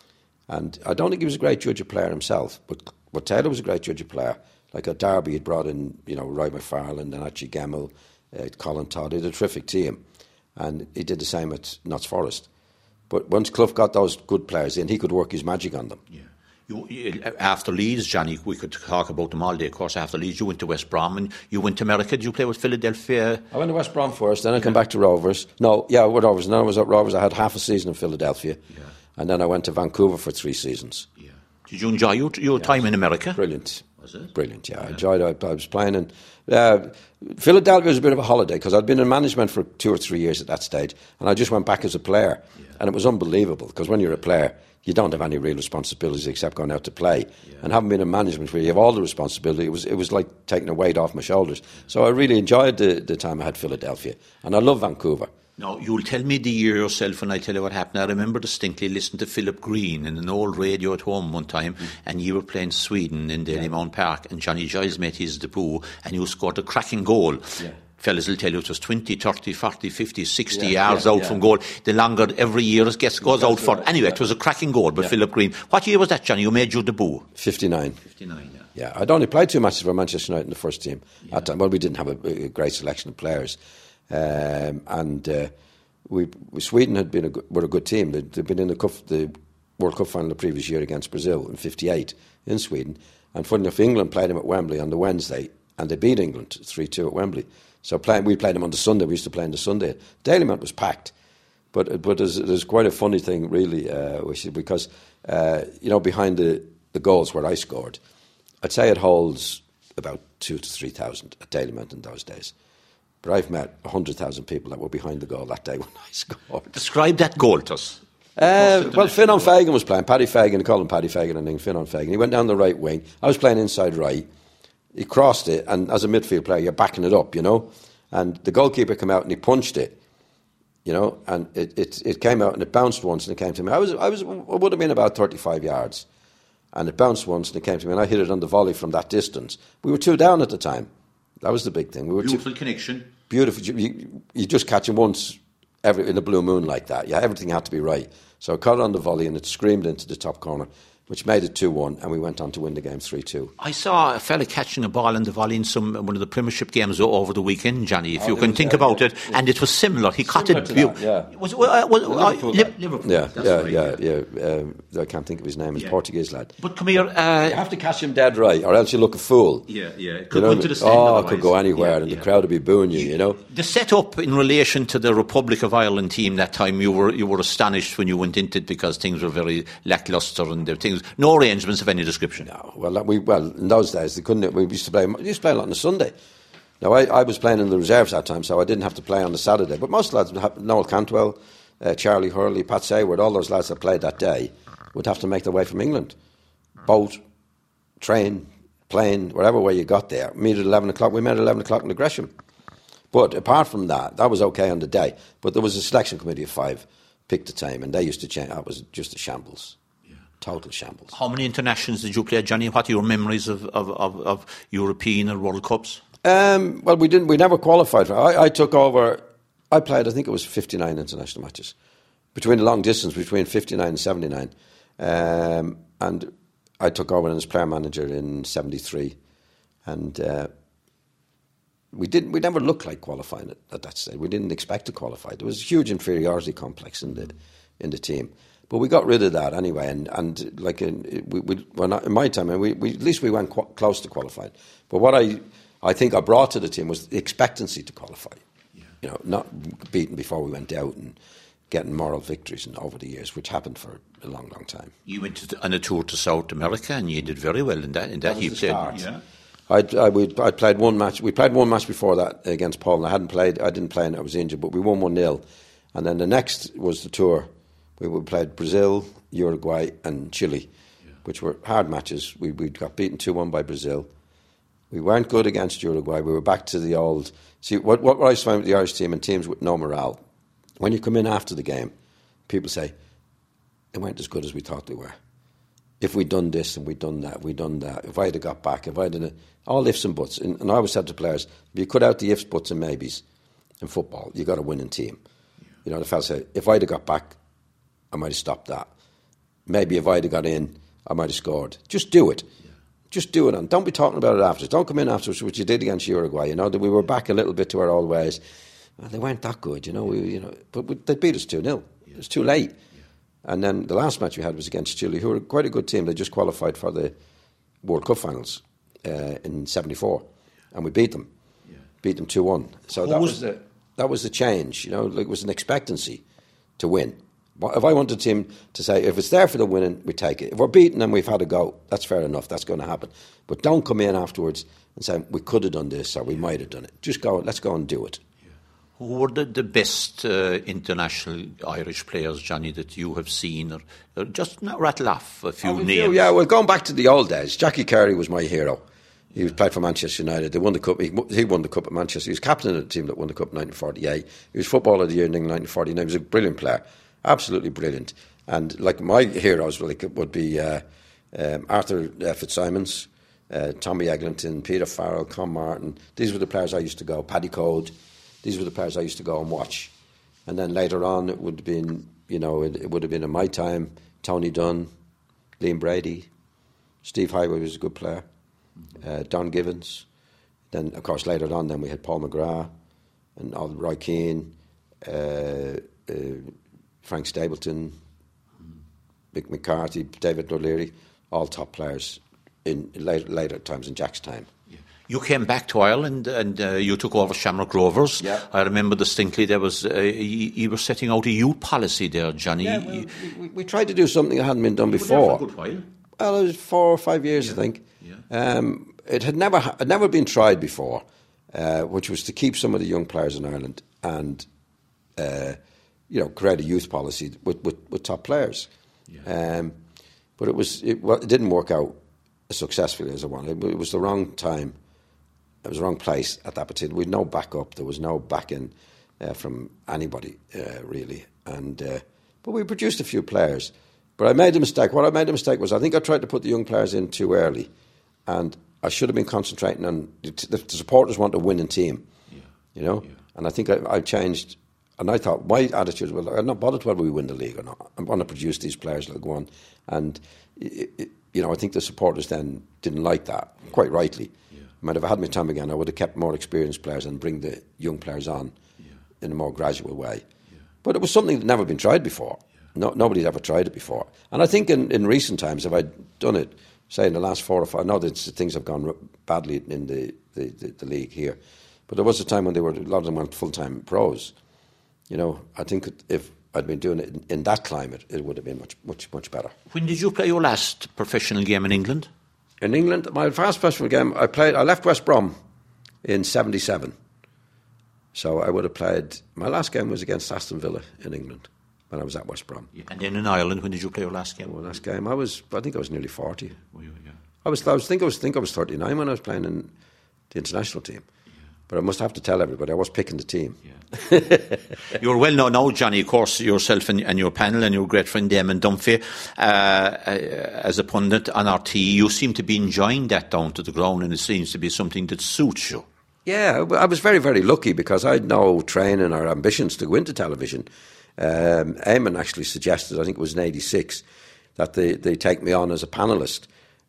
And I don't think he was a great judge of player himself, but, but Taylor was a great judge of player. Like at Derby, he'd brought in, you know, Roy McFarlane and Archie Gemmell, uh, Colin Todd. He had a terrific team. And he did the same at Notts Forest. But once Clough got those good players in, he could work his magic on them. Yeah. You, you, after Leeds, Johnny, we could talk about them all day. Of course, after Leeds, you went to West Brom and you went to America. Did you play with Philadelphia? I went to West Brom first, then I came back to Rovers. No, yeah, with Rovers. And then I was at Rovers. I had half a season in Philadelphia. Yeah. And then I went to Vancouver for three seasons. Yeah. Did you enjoy your, your yeah. time in America? Brilliant. Was it? Brilliant, yeah. yeah. I enjoyed it. I, I was playing in... Uh, Philadelphia was a bit of a holiday because I'd been in management for two or three years at that stage and I just went back as a player. Yeah. And it was unbelievable because when you're a player, you don't have any real responsibilities except going out to play. Yeah. And having been in management where you have all the responsibility, it was it was like taking a weight off my shoulders. So I really enjoyed the, the time I had Philadelphia. And I love Vancouver. Now, you'll tell me the year yourself and I'll tell you what happened. I remember distinctly listening to Philip Green in an old radio at home one time mm. and you were playing Sweden in Dalymount yeah. Park and Johnny Giles made his debut and you scored a cracking goal. Yeah. Fellas will tell you it was twenty, thirty, forty, fifty, sixty yeah, yards yeah, out yeah. from goal. The longer every year it gets, goes out for. Anyway, yeah. it was a cracking goal by yeah. Philip Green. What year was that, Johnny? You made your debut? fifty-nine. fifty-nine, yeah. Yeah, I'd only played two matches for Manchester United in the first team. Yeah. At time. Well, we didn't have a, a great selection of players. Um, and uh, we, Sweden had been a, were a good team. They'd, they'd been in the, cup, the World Cup final the previous year against Brazil in fifty-eight in Sweden. And funny enough, England played them at Wembley on the Wednesday and they beat England three two at Wembley. So play, we played them on the Sunday. We used to play on the Sunday. Dalymount was packed. But but there's, there's quite a funny thing, really, uh, because, uh, you know, behind the, the goals where I scored, I'd say it holds about two to three thousand at Dalymount in those days. But I've met one hundred thousand people that were behind the goal that day when I scored. Describe that goal to us. Uh, well, Fionn Fagan was playing. Paddy Fagan, they call him Paddy Fagan, and then Fionn Fagan. He went down the right wing. I was playing inside right. He crossed it, and as a midfield player, you're backing it up, you know. And the goalkeeper came out and he punched it, you know. And it, it, it came out and it bounced once and it came to me. I was I was it would have been about thirty-five yards, and it bounced once and it came to me. And I hit it on the volley from that distance. We were two down at the time. That was the big thing. We were Beautiful two, connection. Beautiful. You, you just catch him once every in a blue moon like that. Yeah, everything had to be right. So I caught it on the volley and it screamed into the top corner, which made it two one, and we went on to win the game three two. I saw a fella catching a ball in the volley in some one of the Premiership games over the weekend, Johnny, if oh, you can was, think yeah, about yeah, it, yeah. And it was similar. He caught similar it. To that, yeah. Was, uh, was, Liverpool, uh, Liverpool. Yeah, yeah, right, yeah, yeah. yeah. Um, I can't think of his name. He's yeah. Portuguese lad. But come here. Uh, you have to catch him dead right, or else you look a fool. Yeah, yeah. It could you know, go into the stand. Oh, otherwise. It could go anywhere, yeah, and yeah. the crowd would be booing you. You know. The setup in relation to the Republic of Ireland team that time, you were you were astonished when you went into it because things were very lacklustre and there were things, no arrangements of any description. No, well, we well in those days they couldn't. We used to play. We used to play a lot on a Sunday. Now I, I was playing in the reserves that time, so I didn't have to play on the Saturday. But most lads, would have, Noel Cantwell, uh, Charlie Hurley, Pat Sayward, all those lads that played that day would have to make their way from England, boat, train, plane, whatever way you got there. Meet at eleven o'clock. We met at eleven o'clock in the Gresham. But apart from that, that was okay on the day. But there was a selection committee of five picked the time, and they used to change. That was just a shambles. Total shambles. How many internationals did you play, Johnny? What are your memories of, of, of, of European or World Cups? Um, well, we didn't. We never qualified for. I, I took over. I played. I think it was fifty-nine international matches between the long distance between fifty-nine and seventy-nine, um, and I took over as player manager in seventy-three, and uh, we didn't. We never looked like qualifying at, at that stage. We didn't expect to qualify. There was a huge inferiority complex in the in the team. But we got rid of that anyway, and, and like in, we, we, well, not in my time, and we, we at least we went qu- close to qualifying. But what I, I think I brought to the team was the expectancy to qualify. Yeah. You know, not beaten before we went out and getting moral victories and over the years, which happened for a long, long time. You went to, on a tour to South America, and you did very well in that. In that, that you played. Yeah. I'd, I we I played one match. We played one match before that against Paul, and I hadn't played. I didn't play, and I was injured, but we won one nil. And then the next was the tour. We played Brazil, Uruguay and Chile, yeah. which were hard matches. We, we got beaten two one by Brazil. We weren't good against Uruguay. We were back to the old... See, what, what I found with the Irish team and teams with no morale, when you come in after the game, people say, it went as good as we thought they were. If we'd done this and we'd done that, we'd done that, if I'd have got back, if I'd have... All ifs and buts. And, and I always said to players, if you cut out the ifs, buts and maybes in football, you got a winning team. Yeah. You know, the fella said, if I'd have got back, I might have stopped that. Maybe if I'd have got in, I might have scored. Just do it. Yeah. Just do it. And don't be talking about it afterwards. Don't come in afterwards, which you did against Uruguay. You know, that we were back a little bit to our old ways. Well, they weren't that good, you know. We, you know, but we, they beat us two nil. Yeah. It was too late. Yeah. And then the last match we had was against Chile, who were quite a good team. They just qualified for the World Cup finals uh, in seventy-four, and we beat them. Yeah. Beat them two one. So that was the that was the change. You know, like, it was an expectancy to win. If I want a team to say, if it's there for the winning, we take it. If we're beaten and we've had a go, that's fair enough. That's going to happen. But don't come in afterwards and say, we could have done this or we might have done it. Just go, let's go and do it. Yeah. Who were the, the best uh, international Irish players, Johnny, that you have seen? Or, or just rattle off a few oh, names. Yeah, well, going back to the old days, Jackie Carey was my hero. He was played for Manchester United. They won the cup. He, he won the cup at Manchester. He was captain of the team that won the cup in nineteen forty-eight. He was footballer of the year in nineteen forty-nine. He was a brilliant player. Absolutely brilliant. And like my heroes like, would be uh, um, Arthur uh, Fitzsimons, uh, Tommy Eglinton, Peter Farrell, Con Martin. These were the players I used to go. Paddy Code. These were the players I used to go and watch. And then later on, it would have been, you know, it, it would have been in my time, Tony Dunn, Liam Brady, Steve Highway was a good player, uh, Don Givens. Then, of course, later on, then we had Paul McGrath and all Roy Keane, uh, uh, Frank Stapleton, Mick McCarthy, David O'Leary, all top players in later, later times in Jack's time. Yeah. You came back to Ireland and uh, you took over Shamrock Rovers. Yeah. I remember distinctly there was uh, you, you were setting out a youth policy there, Johnny. Yeah, well, we, we tried to do something that hadn't been done before. For a good while. Well, it was four or five years, yeah. I think. Yeah. Um, it had never it had never been tried before. uh, which was to keep some of the young players in Ireland and, uh, you know, create a youth policy with, with, with top players. Yeah. Um, but it was it, well, it didn't work out as successfully as I wanted. It was the wrong time. It was the wrong place at that particular. We had no backup. There was no backing uh, from anybody uh, really. And uh, but we produced a few players. But I made a mistake. What I made a mistake was I think I tried to put the young players in too early, and I should have been concentrating on the, the supporters want a winning team, yeah. you know. Yeah. And I think I, I changed. And I thought my attitude was, I'm not bothered whether we win the league or not. I want to produce these players that go on. And, it, it, you know, I think the supporters then didn't like that, yeah. quite rightly. Yeah. I mean, if I had my time again, I would have kept more experienced players and bring the young players on yeah. in a more gradual way. Yeah. But it was something that never been tried before. Yeah. No, nobody's ever tried it before. And I think in, in recent times, if I'd done it, say in the last four or five, I know that things have gone badly in the, the, the, the league here, but there was a time when they were, a lot of them went full-time pros. You know, I think if I'd been doing it in, in that climate, it would have been much, much, much better. When did you play your last professional game in England? In England, my last professional game, I played. I left West Brom in seventy-seven. So I would have played. My last game was against Aston Villa in England when I was at West Brom. Yeah. And then in Ireland, when did you play your last game? Well, last game, I was. I think I was nearly forty. Were you, yeah. I was. I was. Think I was. Think I was thirty-nine when I was playing in the international team. But I must have to tell everybody I was picking the team. Yeah. You're well known now, Johnny, of course, yourself and, and your panel and your great friend Damon Dunphy, uh, as a pundit on R T E. You seem to be enjoying that down to the ground, and it seems to be something that suits you. Yeah, I was very, very lucky because I had no training or ambitions to go into television. Um, Eamon actually suggested, I think it was in eighty-six, that they, they take me on as a panellist.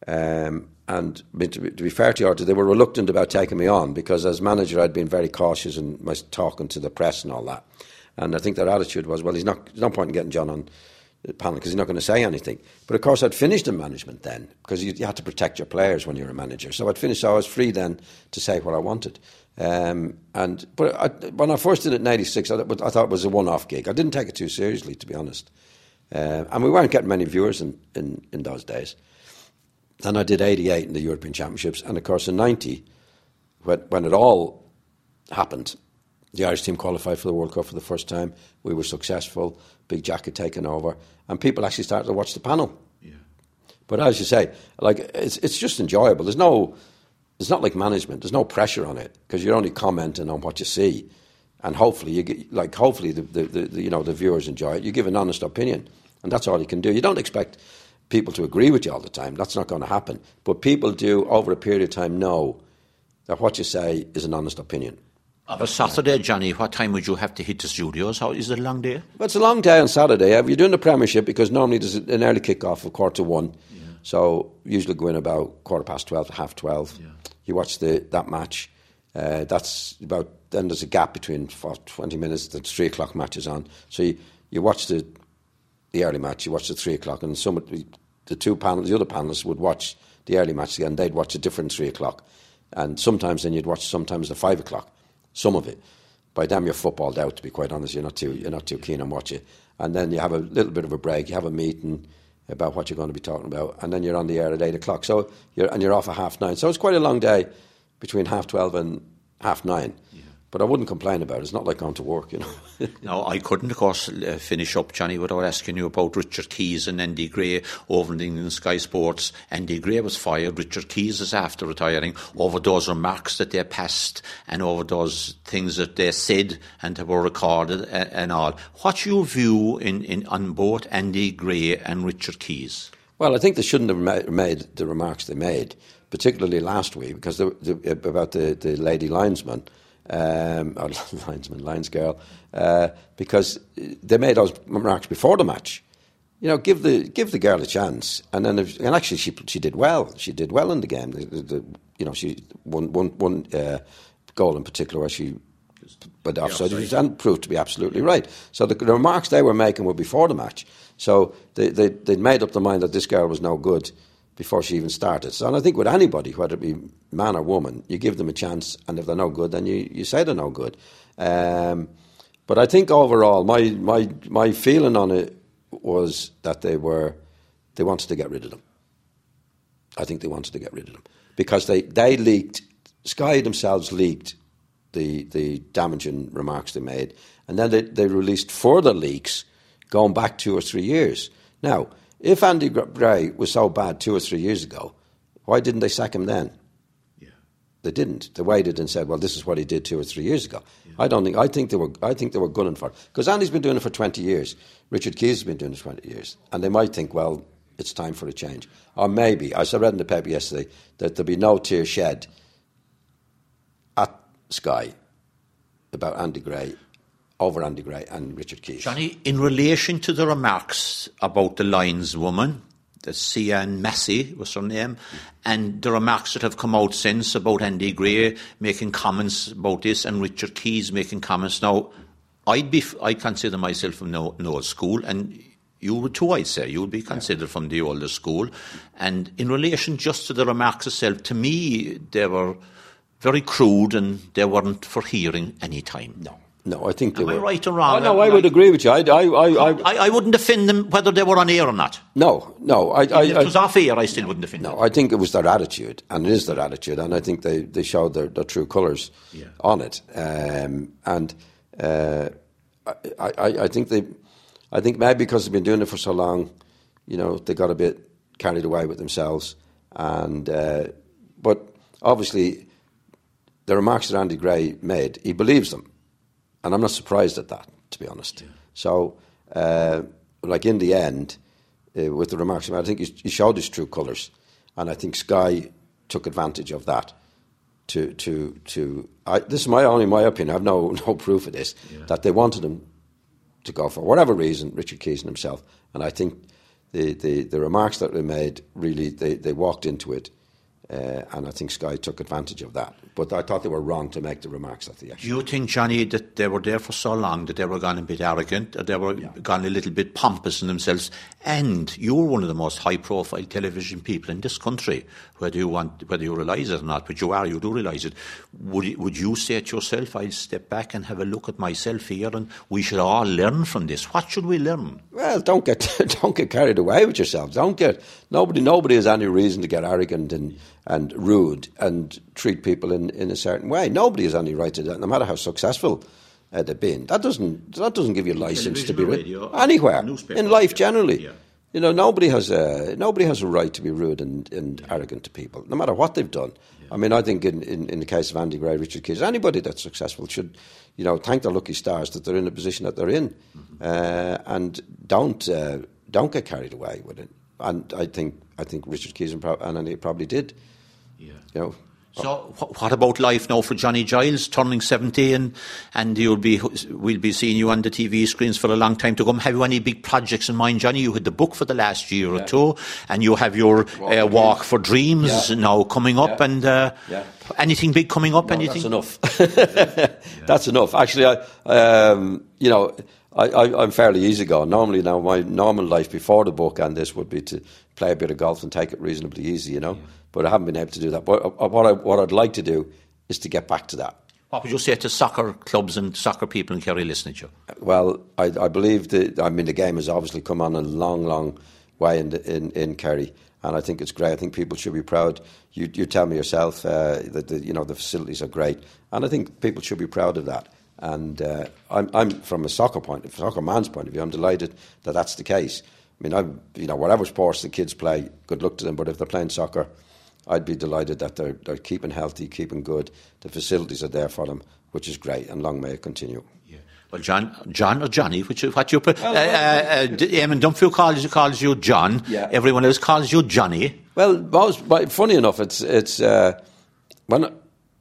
Um, and to be, to be fair to you, they were reluctant about taking me on because as manager I'd been very cautious in my talking to the press and all that. And I think their attitude was, well, he's not, there's no point in getting John on the panel because he's not going to say anything. But of course I'd finished in management then because you, you had to protect your players when you were a manager. So I'd finished, so I was free then to say what I wanted. Um, and But I, when I first did it in eighty-six, I, I thought it was a one-off gig. I didn't take it too seriously, to be honest. Uh, and we weren't getting many viewers in, in, in those days. Then I did eighty-eight in the European Championships. And, of course, in ninety, when, when it all happened, the Irish team qualified for the World Cup for the first time. We were successful. Big Jack had taken over. And people actually started to watch the panel. Yeah. But as you say, like it's it's just enjoyable. There's no... It's not like management. There's no pressure on it because you're only commenting on what you see, and hopefully you get, like hopefully the, the, the, the you know the viewers enjoy it. You give an honest opinion, and that's all you can do. You don't expect people to agree with you all the time. That's not going to happen. But people do over a period of time know that what you say is an honest opinion. Of a Saturday, Johnny, what time would you have to hit the studios? How is it a long day? Well, it's a long day on Saturday. You're doing the Premiership because normally there's an early kick-off of quarter to one. Yeah. So usually go in about quarter past twelve to half twelve. Yeah. You watch the that match. Uh, that's about then. There's a gap between for twenty minutes. The three o'clock match is on. So you, you watch the the early match. You watch the three o'clock, and some the two panels, the other panelists would watch the early match again. They'd watch a different three o'clock, and sometimes then you'd watch sometimes the five o'clock. Some of it. By the time you're footballed out, to be quite honest, you're not too you're not too keen on watching. And then you have a little bit of a break. You have a meeting about what you're going to be talking about, and then you're on the air at eight o'clock. So you're and you're off at half nine. So it's quite a long day between half twelve and half nine. Yeah. But I wouldn't complain about it. It's not like going to work, you know. No, I couldn't, of course, uh, finish up, Johnny, without asking you about Richard Keys and Andy Gray over in England Sky Sports. Andy Gray was fired. Richard Keys is after retiring over those remarks that they passed and over those things that they said and that were recorded and, and all. What's your view in, in on both Andy Gray and Richard Keys? Well, I think they shouldn't have made the remarks they made, particularly last week, because the, the, about the, the lady linesman. Um, or linesman, lines girl, uh, because they made those remarks before the match. You know, give the give the girl a chance, and then if, and actually she she did well. She did well in the game. The, the, the, you know, she won one one uh, goal in particular where she, but offside, yeah, and proved to be absolutely right. So the, the remarks they were making were before the match. So they they they'd made up their mind that this girl was no good before she even started. So and I think with anybody, whether it be man or woman, you give them a chance, and if they're no good, then you, you say they're no good. Um, but I think overall, my, my my feeling on it was that they were they wanted to get rid of them. I think they wanted to get rid of them because they, they leaked, Sky themselves leaked the the damaging remarks they made, and then they, they released further leaks going back two or three years. Now, if Andy Gray was so bad two or three years ago, why didn't they sack him then? Yeah. They didn't. They waited and said, "Well, this is what he did two or three years ago." Yeah. I don't think. I think they were. I think they were gunning for it because Andy's been doing it for twenty years. Richard Keys has been doing it for twenty years, and they might think, "Well, it's time for a change." Or maybe, as I read in the paper yesterday, that there'll be no tear shed at Sky about Andy Gray, over Andy Gray and Richard Keys. Johnny, in relation to the remarks about the lineswoman, the Sian Massey was her name, and the remarks that have come out since about Andy Gray making comments about this and Richard Keys making comments. Now, I'd be, I consider myself from no, no school, and you would too, I'd say. You would be considered from the older school. And in relation just to the remarks itself, to me, they were very crude and they weren't for hearing any time. No. No, I think they Am were. I right or wrong? Oh, no, I would agree with you. I, I, I, I, I wouldn't defend them whether they were on air or not. No, no. I, I, if it was off air, I still wouldn't defend no, them. No, I think it was their attitude, and it is their attitude, and I think they, they showed their, their true colours yeah. on it. Um, and uh, I, I, I think they, I think maybe because they've been doing it for so long, you know, they got a bit carried away with themselves. And uh, but obviously, the remarks that Andy Gray made, he believes them. And I'm not surprised at that, to be honest. Yeah. So, uh, like in the end, uh, with the remarks, I think he, he showed his true colours, and I think Sky took advantage of that. To to to, I, this is my only my opinion. I have no no proof of this. Yeah. That they wanted him to go for whatever reason, Richard Keys and himself, and I think the the, the remarks that they made really they, they walked into it. Uh, and I think Sky took advantage of that. But I thought they were wrong to make the remarks that they actually. Do you think, Johnny, that they were there for so long that they were gone a bit arrogant, or they were yeah. gone a little bit pompous in themselves? And you're one of the most high-profile television people in this country, whether you want, whether you realise it or not, but you are, you do realise it. Would you, would you say to yourself, I'll step back and have a look at myself here, and we should all learn from this? What should we learn? Well, don't get don't get carried away with yourselves. Don't get nobody. Nobody has any reason to get arrogant and. and rude and treat people in, in a certain way. Nobody has any right to that, no matter how successful uh, they've been. That doesn't that doesn't give you license to be rude anywhere in life generally. Yeah. You know, nobody has a nobody has a right to be rude and, and yeah. arrogant to people, no matter what they've done. Yeah. I mean, I think in, in, in the case of Andy Gray, Richard Keys, anybody that's successful should, you know, thank their lucky stars that they're in the position that they're in, mm-hmm. uh, and don't uh, don't get carried away with it. And I think I think Richard Keys and, pro- and Andy probably did. Yeah. You know. So wh- what about life now for Johnny Giles, turning seventy, and, and you'll be we'll be seeing you on the T V screens for a long time to come. Have you any big projects in mind, Johnny? You had the book for the last year yeah. or two, and you have your Walk, uh, Walk for Dreams yeah. now coming up, yeah. and uh, yeah. anything big coming up? No, anything? That's enough. yeah. That's enough. Actually, I, um, you know. I, I, I'm fairly easygoing. Normally now my normal life before the book and this would be to play a bit of golf and take it reasonably easy, you know. Yeah. But I haven't been able to do that. But what, I, what I'd like to do is to get back to that. What would you say to soccer clubs and soccer people in Kerry listening to you? Well, I, I believe that, I mean, the game has obviously come on a long, long way in, the, in, in Kerry. And I think it's great. I think people should be proud. You, you tell me yourself uh, that the, you know, the facilities are great. And I think people should be proud of that. And uh, I'm, I'm from a soccer point, a soccer man's point of view, I'm delighted that that's the case. I mean, I'm, you know, whatever sports the kids play, good luck to them. But if they're playing soccer, I'd be delighted that they're they're keeping healthy, keeping good. The facilities are there for them, which is great, and long may it continue. Yeah. Well, John, John or Johnny, which what you put? Well, uh, uh, uh, Eamon Dunphy calls you calls you John. Yeah. Everyone else calls you Johnny. Well, most, funny enough, it's it's uh, when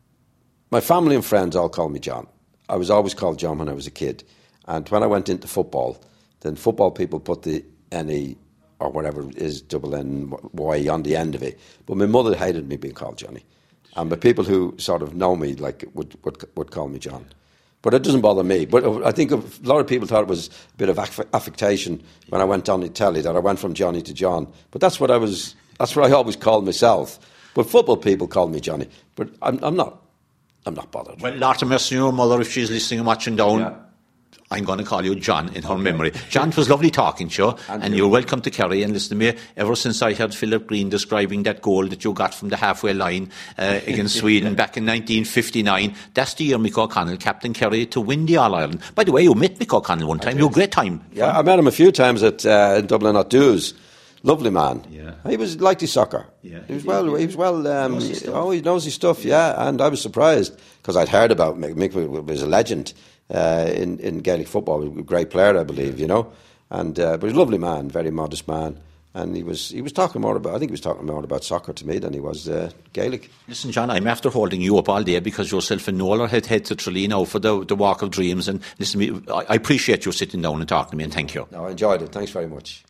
my family and friends all call me John. I was always called John when I was a kid. And when I went into football, then football people put the N E or whatever it is, double N Y on the end of it. But my mother hated me being called Johnny. And the people who sort of know me like would, would, would call me John. But it doesn't bother me. But I think a lot of people thought it was a bit of affectation when I went on the telly, that I went from Johnny to John. But that's what I was, that's what I always called myself. But football people call me Johnny. But I'm, I'm not. I'm not bothered. Well, Larta Mercy, your mother, if she's listening and watching down, yeah. I'm going to call you John in her memory. John, it was lovely talking to you, and, and you're welcome to Kerry. And listen to me, ever since I heard Philip Green describing that goal that you got from the halfway line uh, against Sweden back in nineteen fifty-nine, that's the year Mick O'Connell captained Kerry to win the All-Ireland. By the way, you met Mick O'Connell one time. You had a great time. Yeah, I met him a few times at uh, in Dublin at Dues. Lovely man. Yeah. He was liked his soccer. Yeah. He was well. He was well. Um, oh, he knows his stuff. Yeah, and I was surprised because I'd heard about Mick. Mick was a legend uh, in in Gaelic football. He was a great player, I believe. You know, and uh, but he's a lovely man, very modest man. And he was he was talking more about I think he was talking more about soccer to me than he was uh, Gaelic. Listen, John, I'm after holding you up all day because yourself and Noel are head head to Tralee now for the the Walk of Dreams. And listen, I appreciate you sitting down and talking to me, and thank you. No, I enjoyed it. Thanks very much.